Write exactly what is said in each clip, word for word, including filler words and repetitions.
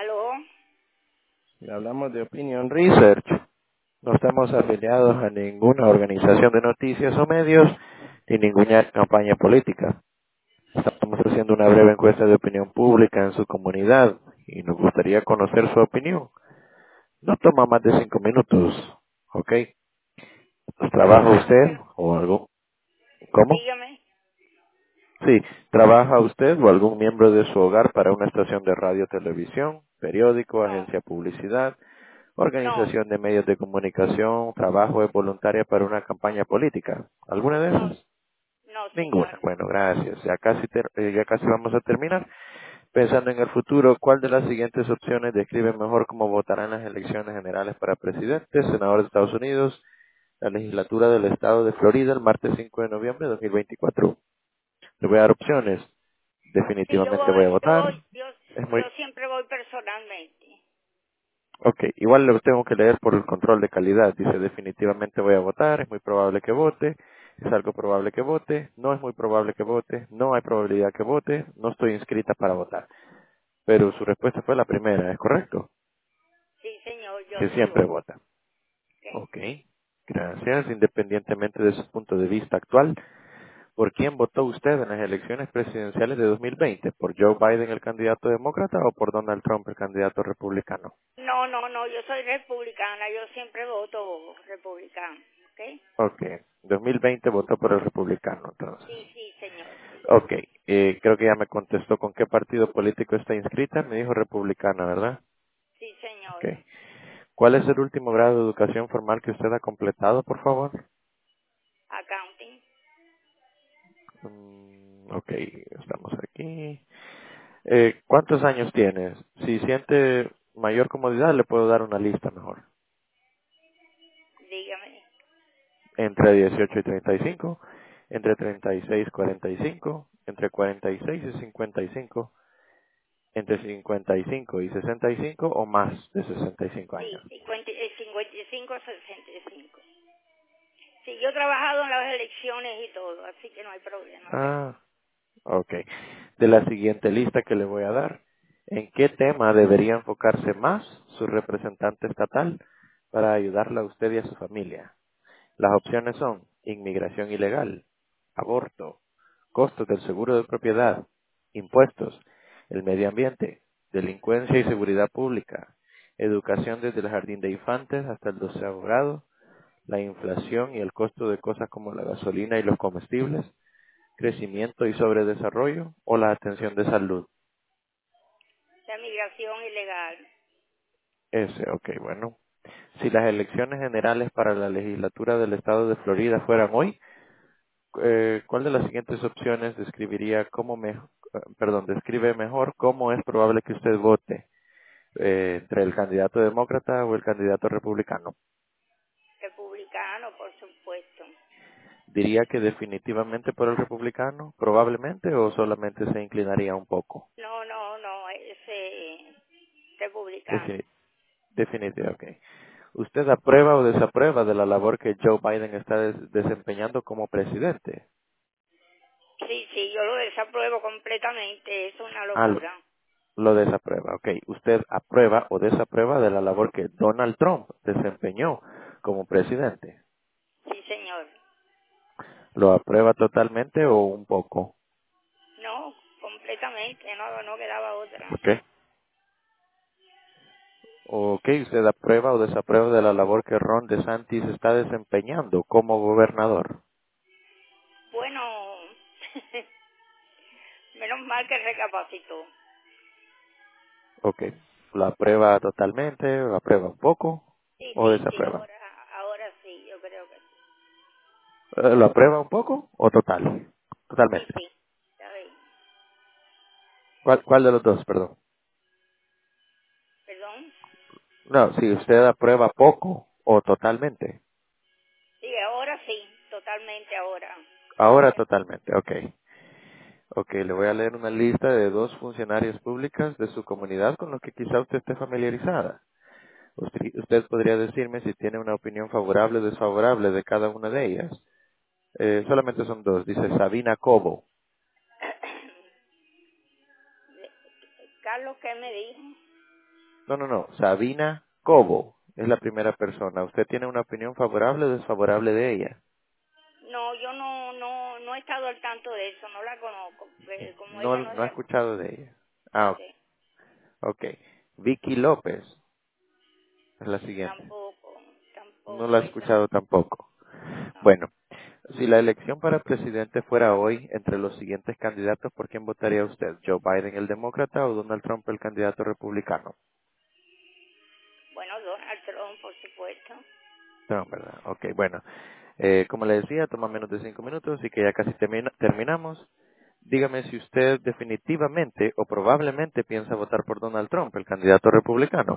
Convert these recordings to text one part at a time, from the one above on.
¿Aló? Si hablamos de Opinion Research, no estamos afiliados a ninguna organización de noticias o medios ni ninguna campaña política. Estamos haciendo una breve encuesta de opinión pública en su comunidad y nos gustaría conocer su opinión. No toma más de cinco minutos, ¿ok? Pues, ¿trabaja usted Pero, o algo? ¿Cómo? dígame. Sí, ¿trabaja usted o algún miembro de su hogar para una estación de radio, televisión, periódico, No, agencia de publicidad, no, organización de medios de comunicación, trabajo de voluntaria para una campaña política? ¿Alguna de no, esas? no, Ninguna. señor. Bueno, gracias. Ya casi, ter- eh, ya casi vamos a terminar. Pensando en el futuro, ¿cuál de las siguientes opciones describe mejor cómo votarán las elecciones generales para presidente, senador de Estados Unidos, la legislatura del estado de Florida el martes cinco de noviembre de dos mil veinticuatro? Le voy a dar opciones. Sí, yo Definitivamente voy a voy, yo votar. voy, yo, Es muy, yo siempre voy personalmente. Ok, igual lo tengo que leer por el control de calidad. Dice, definitivamente voy a votar, es muy probable que vote, es algo probable que vote, no es muy probable que vote, no hay probabilidad que vote, no estoy inscrita para votar. Pero su respuesta fue la primera, ¿es correcto? Sí, señor, yo Que sí siempre voy. vota. ¿Ok? Ok, gracias. Independientemente de su punto de vista actual, ¿por quién votó usted en las elecciones presidenciales de dos mil veinte? ¿Por Joe Biden, el candidato demócrata, o por Donald Trump, el candidato republicano? No, no, no, yo soy republicana, yo siempre voto republicano. ¿Ok? Ok, dos mil veinte votó por el republicano, entonces. Sí, sí, señor. Ok, eh, creo que ya me contestó con qué partido político está inscrita. Me dijo republicana, ¿verdad? Sí, Ok. señor. ¿Cuál es el último grado de educación formal que usted ha completado, por favor? Accounting. Mm, ok, estamos aquí. Eh, ¿Cuántos años tienes? Si siente mayor comodidad, le puedo dar una lista mejor. Dígame. Entre dieciocho y treinta y cinco, entre treinta y seis y cuarenta y cinco, entre cuarenta y seis y cincuenta y cinco, entre cincuenta y cinco y sesenta y cinco o más de sesenta y cinco años. Sí, cincuenta, eh, cincuenta y cinco a sesenta y cinco. Sí, yo he trabajado en las elecciones y todo, así que no hay problema, ¿ok? Ah, ok. De la siguiente lista que le voy a dar, ¿en qué tema debería enfocarse más su representante estatal para ayudarla a usted y a su familia? Las opciones son inmigración ilegal, aborto, costos del seguro de propiedad, impuestos, el medio ambiente, delincuencia y seguridad pública, educación desde el jardín de infantes hasta el doceavo grado, la inflación y el costo de cosas como la gasolina y los comestibles, crecimiento y sobredesarrollo o la atención de salud. La migración ilegal. Ese, ok, bueno. Si las elecciones generales para la legislatura del estado de Florida fueran hoy, eh, ¿cuál de las siguientes opciones describiría cómo me, eh, perdón, describe mejor cómo es probable que usted vote eh, entre el candidato demócrata o el candidato republicano? Republicano, por supuesto. ¿Diría que definitivamente por el republicano, probablemente, o solamente se inclinaría un poco? No, no, no, ese republicano. Defini- definitivamente, ok. ¿Usted aprueba o desaprueba de la labor que Joe Biden está des- desempeñando como presidente? Sí, sí, yo lo desapruebo completamente, es una Ah, lo, locura. lo desaprueba, ok. ¿Usted aprueba o desaprueba de la labor que Donald Trump desempeñó como presidente? Sí, señor. ¿Lo aprueba totalmente o un poco? No, completamente, no, no quedaba otra. Ok. Ok, ¿usted aprueba o desaprueba de la labor que Ron DeSantis está desempeñando como gobernador? Bueno, menos mal que recapacitó. Ok. ¿Lo aprueba totalmente, lo aprueba un poco Sí, o sí, sí, desaprueba? ahora, ahora sí, yo creo que sí. Eh, ¿Lo aprueba un poco o total? Sí, Totalmente. sí, está bien. ¿Cuál, cuál de los dos, perdón? Perdón. No, si usted aprueba poco o totalmente. Sí, ahora sí, totalmente ahora. Ahora totalmente, ok. Ok, le voy a leer una lista de dos funcionarias públicas de su comunidad con los que quizá usted esté familiarizada. Usted, usted podría decirme si tiene una opinión favorable o desfavorable de cada una de ellas. Eh, solamente son dos. Dice Sabina Cobo. Carlos, ¿qué me dijo? No, no, no. Sabina Cobo es la primera persona. ¿Usted tiene una opinión favorable o desfavorable de ella? No, yo no, no, no he estado al tanto de eso, no la conozco, porque como No, ella no es no ha de... escuchado de ella. Ah, Sí, ok. Vicky López es la siguiente. tampoco, No la tampoco ha esa, escuchado tampoco. no. Bueno, si la elección para presidente fuera hoy entre los siguientes candidatos, ¿por quién votaría usted? ¿Joe Biden el demócrata o Donald Trump el candidato republicano? Bueno, Donald Trump, por supuesto. No, ¿verdad? Ok, bueno. Eh, como le decía, toma menos de cinco minutos y que ya casi termina- terminamos. Dígame si usted definitivamente o probablemente piensa votar por Donald Trump, el candidato republicano.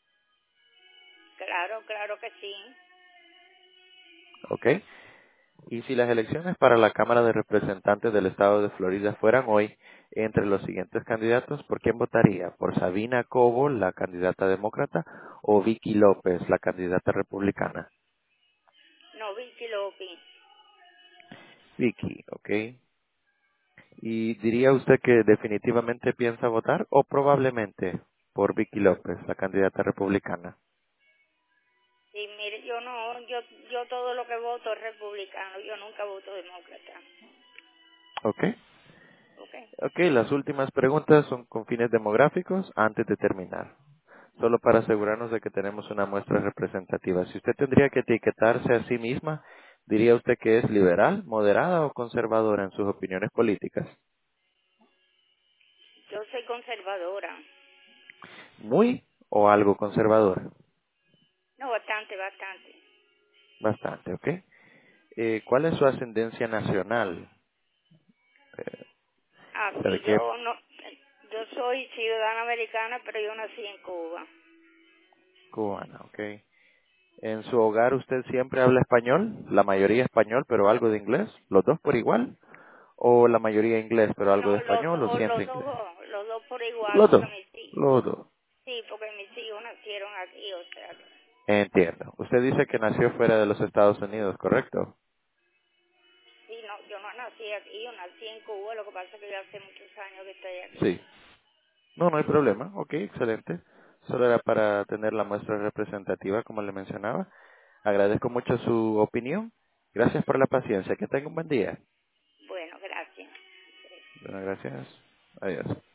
Claro, claro que sí. ¿Ok? Y si las elecciones para la Cámara de Representantes del Estado de Florida fueran hoy, entre los siguientes candidatos, ¿por quién votaría? ¿Por Sabina Cobo, la candidata demócrata, o Vicky López, la candidata republicana? No, Vicky López. Vicky, ¿ok? ¿Y diría usted que definitivamente piensa votar o probablemente por Vicky López, la candidata republicana? Sí, mire, yo no, yo, yo todo lo que voto es republicano, yo nunca voto demócrata. ¿Ok? ¿Ok? Ok, las últimas preguntas son con fines demográficos antes de terminar. Solo para asegurarnos de que tenemos una muestra representativa. Si usted tendría que etiquetarse a sí misma, ¿diría usted que es liberal, moderada o conservadora en sus opiniones políticas? Yo soy conservadora. ¿Muy o algo conservadora? No, bastante, bastante. Bastante, ¿ok? Eh, ¿Cuál es su ascendencia nacional? Eh, Ah, o sea, ¿de sí, qué yo no, yo soy ciudadana americana, pero yo nací en Cuba. cubana, ok? ¿En su hogar usted siempre habla español? La mayoría español, pero algo de inglés. ¿Los dos por igual? ¿O la mayoría inglés, pero algo de No, los español o dos, siempre los inglés? dos, los dos por igual, Los porque dos. mis hijos, Los dos. sí, porque mis hijos nacieron aquí, o sea que, Entiendo. Usted dice que nació fuera de los Estados Unidos, ¿correcto? sí, no, yo no nací aquí, yo nací en Cuba, lo que pasa es que ya hace muchos años que estoy aquí. Sí. No, no hay problema. Ok, excelente. Solo era para tener la muestra representativa, como le mencionaba. Agradezco mucho su opinión. Gracias por la paciencia. Que tenga un buen día. Bueno, gracias. Bueno, gracias. Adiós.